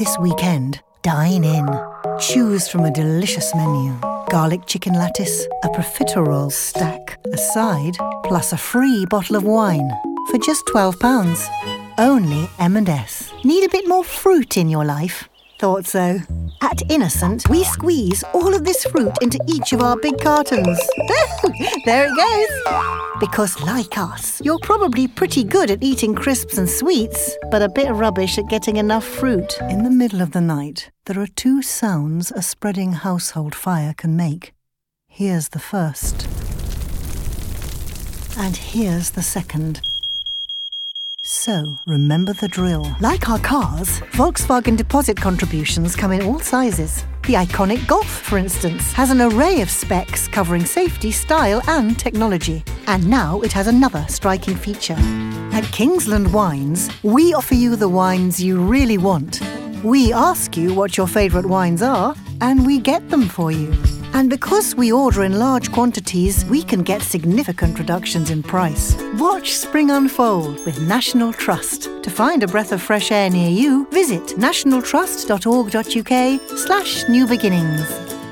This weekend, dine in. Choose from a delicious menu. Garlic chicken lattice, a profiterole stack, a side, plus a free bottle of wine for just £12. Only M&S. Need a bit more fruit in your life? Thought so. At Innocent, we squeeze all of this fruit into each of our big cartons. There it goes. Because like us, you're probably pretty good at eating crisps and sweets, but a bit rubbish at getting enough fruit. In the middle of the night, there are two sounds a spreading household fire can make. Here's the first. And here's the second. So, remember the drill. Like our cars, Volkswagen deposit contributions come in all sizes. The iconic Golf, for instance, has an array of specs covering safety, style and technology. And now it has another striking feature. At Kingsland Wines, we offer you the wines you really want. We ask you what your favourite wines are, and we get them for you. And because we order in large quantities, we can get significant reductions in price. Watch spring unfold with National Trust. To find a breath of fresh air near you, visit nationaltrust.org.uk/newbeginnings.